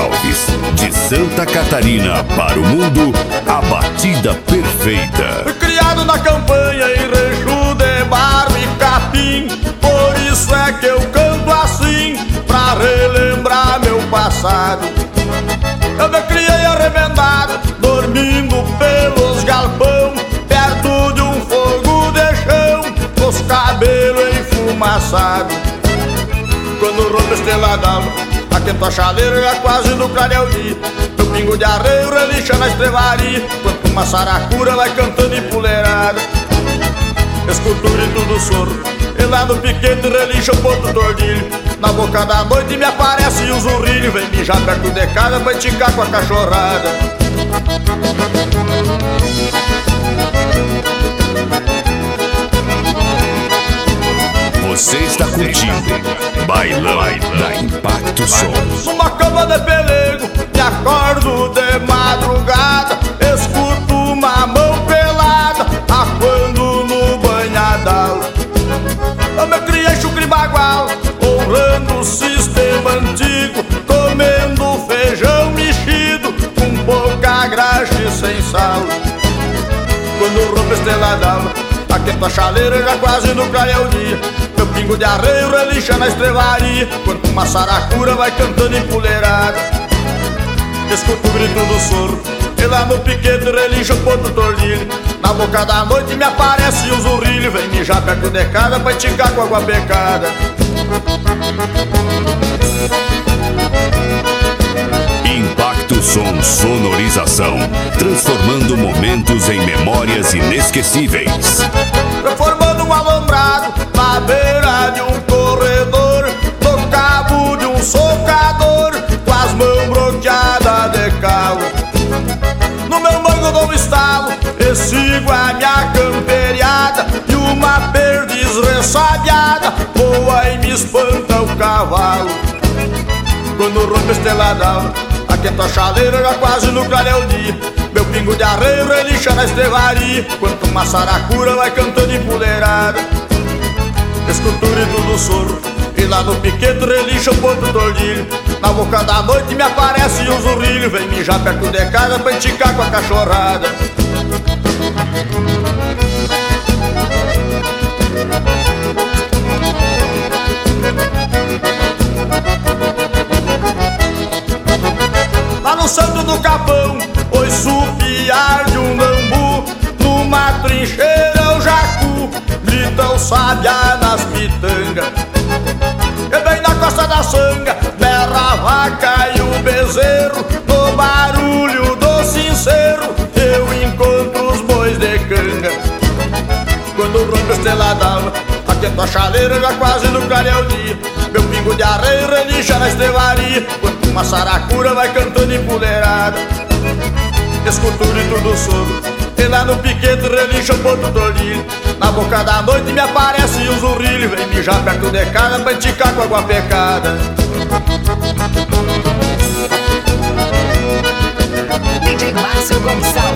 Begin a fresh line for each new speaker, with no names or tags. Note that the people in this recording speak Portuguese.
Alves, de Santa Catarina para o mundo, a batida perfeita.
Fui criado na campanha em rancho de barro e capim, por isso é que eu canto assim, pra relembrar meu passado. Eu me criei arremendado, dormindo pelos galpão, perto de um fogo de chão, com os cabelos enfumaçados. Quando rompe a estrela d'alva, aquento a chaleira já quase no clareio dia. Meu pingo de arreio relincha na estrevaria, quanto uma saracura vai cantando empoleirada. Escuto o grito do soro, e lá no piquete relincha o ponto tordilho. Na boca da noite me aparece o zurrilho, vem mijar perto de casa pra enticar com a cachorrada.
Você está curtindo Bailão da Impacto Som.
Numa cama de pelego, me acordo de madrugada, escuto uma mão pelada, aquando no banhadal. Eu me criei chucre bagual, honrando o sistema antigo, comendo feijão mexido, com pouca graxa e sem sal. Quando rompe a estrela d'alva, aquento a chaleira já quase no clareio dia. Meu pingo de arreio relincha na estrevaria, quando uma saracura vai cantando empoleirada. Escuto o grito do soro, e lá no piquete relincha o ponto tordilho. Na boca da noite me aparece o zurrilho, vem mijar perto de casa pra enticar com água pecada.
Impacto Som Sonorização, transformando momentos em memórias inesquecíveis.
Transformando um alambrado na beira de um corredor, no cabo de um socador, com as mãos bloqueadas de calo. No meu mango dou um estalo, e sigo a minha camperiada, e uma perdiz ressabiada voa e me espanta o cavalo. Quando rompe a estrela d'alva, aquento a chaleira já quase no clareio dia. Meu pingo de arreio relincha na estrevaria, quanto uma saracura vai cantando empoleirada. Escuto o grito do soro, e lá no piquete relincha o ponto tordilho. Na boca da noite me aparece o zurrilho, vem mijar perto de casa pra enticar com a cachorrada. Lá no Santo do Capão, ouço o piar de um bambu, numa trincheira o jacu grita o sabiá nas pitangas. E bem na costa da sanga berra a vaca e o bezerro, no barulho do sincero eu encontro os bois de canga. Quando rompe a estrela d'alva, aquento a chaleira já quase no clareio dia. Meu pingo de arreio relincha na estrevaria, quando uma saracura vai cantando empoleirada. Escuto o grito do soro, e lá no piquete relincha o ponto tordilho. Na boca da noite me aparece o zurrilho, vem mijar perto de casa pra enticar com água pecada.
DJ Márcio Gonçalves.